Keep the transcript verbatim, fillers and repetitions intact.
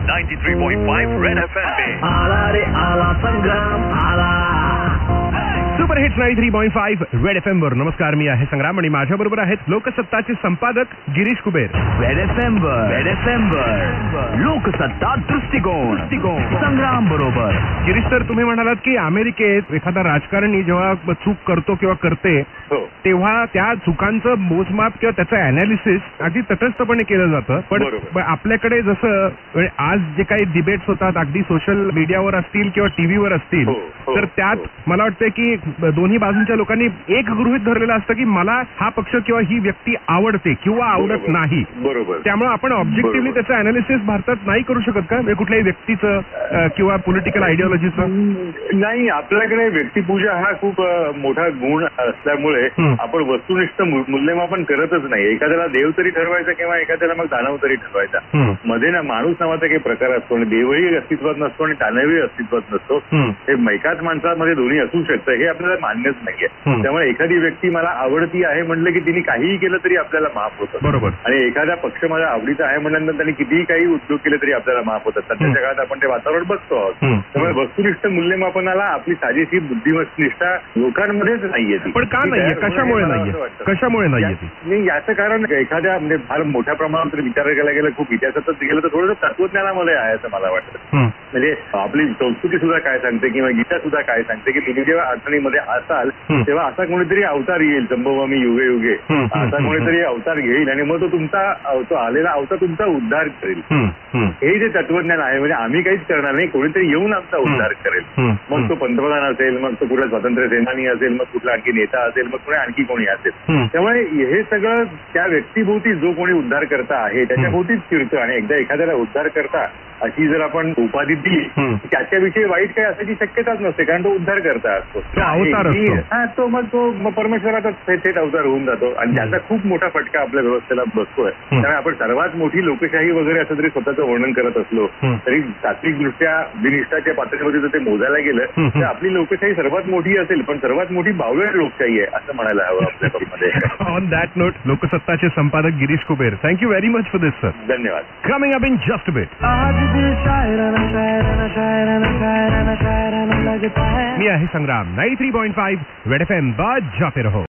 Ninety three point five red FM पे आला रे आला संग्राम आला. Super hits ninety three point five red F M वर नमस्कार. मी आहे संग्राम आणि माझ्या बरोबर आहेत लोकसत्ताचे संपादक Girish Kuber. Red F M वर रेड एफ एम वर लोकसत्ता दृष्टिकोन संग्राम बरोबर. गिरीश सर, तुम्ही म्हणालात की अमेरिकेत एखादा राजकारणी जेव्हा चूक करतो किंवा करते तेव्हा त्या चुकांचं मोजमाप किंवा त्याचं अनालिसिस अगदी तटस्थपणे केलं जातं. पण आपल्याकडे जसं आज जे काही डिबेट्स होतात अगदी सोशल मीडियावर असतील किंवा टीव्हीवर असतील तर त्यात मला वाटतं की दोन्ही बाजूंच्या लोकांनी एक गृहीत धरलेलं असतं की मला हा पक्ष किंवा ही व्यक्ती आवडते किंवा आवडत नाही. बरोबर. त्यामुळे आपण ऑब्जेक्टिव्हली त्याचं अनालिसिस भारतात नाही करू शकत का, कुठल्याही व्यक्तीचं किंवा पॉलिटिकल आयडिओलॉजीचं? नाही, आपल्याकडे व्यक्तिपूजा हा खूप मोठा गुण असल्यामुळे आपण वस्तुनिष्ठ मूल्यमापन करतच नाही. एखाद्याला देव तरी ठरवायचा किंवा एखाद्याला मग दानव तरी ठरवायचा. मध्ये ना माणूस नावाचा काही प्रकार असतो आणि देवही अस्तित्वात नसतो आणि दानवही अस्तित्वात नसतो. हे एकाच माणसामध्ये दोन्ही असू शकतं हे आपल्याला मान्यच नाहीये. त्यामुळे एखादी व्यक्ती मला आवडती आहे म्हणलं की तिने काहीही केलं तरी आपल्याला माफ होतं. बरोबर. आणि एखादा पक्ष माझ्या आवडीचा आहे म्हणल्यानंतर त्यांनी कितीही काही उद्योग केले तरी आपल्याला माफ होतात. सध्याच्या काळात आपण ते वातावरण बघतो आहोत. त्यामुळे वस्तुनिष्ठ मूल्यमापनाला आपली साजेशी बुद्धिमत्निष्ठा लोकांमध्येच नाहीये. ती पण का नाहीये? कशामुळे नाहीये? कशामुळे नाहीये? याचं कारण एखाद्या म्हणजे फार मोठ्या प्रमाणात विचार केला गेला, खूप इतिहासातच गेलं तर थोडंसं तत्वज्ञानामध्ये आहे असं मला वाटतं. म्हणजे आपली संस्कृती सुद्धा काय सांगते किंवा गीता सुद्धा काय सांगते की तुम्ही जेव्हा अडचणीमध्ये असाल तेव्हा असा कोणीतरी अवतार येईल, संभवामी युगे युगे असा कोणीतरी अवतार घेईल आणि मग तो तुमचा तो आलेला अवतार तुमचा उद्धार करेल. हे जे तत्वज्ञान आहे म्हणजे आम्ही काहीच करणार नाही, कोणीतरी येऊन आमचा उद्धार करेल. मग तो पंतप्रधान असेल, मग तो कुठला स्वातंत्र्य सेनानी असेल, मग कुठला आणखी नेता असेल, मग कुठे आणखी कोणी असेल. त्यामुळे हे सगळं त्या व्यक्तीभोवती जो कोणी उद्धार करता आहे त्याच्याभोवतीच फिरतं. आणि एकदा एखाद्याला उद्धार करता अशी जर आपण उपाधी दिली त्याच्याविषयी वाईट काही असायची शक्यताच नसते, कारण तो उद्धार करता असतो. तो मग तो परमेश्वराचा थेट अवतार होऊन जातो आणि त्याचा खूप मोठा फटका आपल्या व्यवस्थेला बसतोय. त्यामुळे आपण सर्वात मोठी लोकशाही वगैरे असं जरी स्वतःचं वर्णन करत असलो तरी तात्विकदृष्ट्या विनिष्ठाच्या पातळीमध्ये जर ते मोजायला गेलं तर आपली लोकशाही सर्वात मोठी असेल, पण सर्वात मोठी बावळट लोकशाही आहे असं म्हणायला हवं आपल्यामध्ये. ऑन दॅट नोट, लोकसत्ताचे संपादक Girish Kuber, thank you very much for this sir. धन्यवाद. Coming up in just a bit. मी आहे Sangram. Ninety three point five red F M. जाते रहो.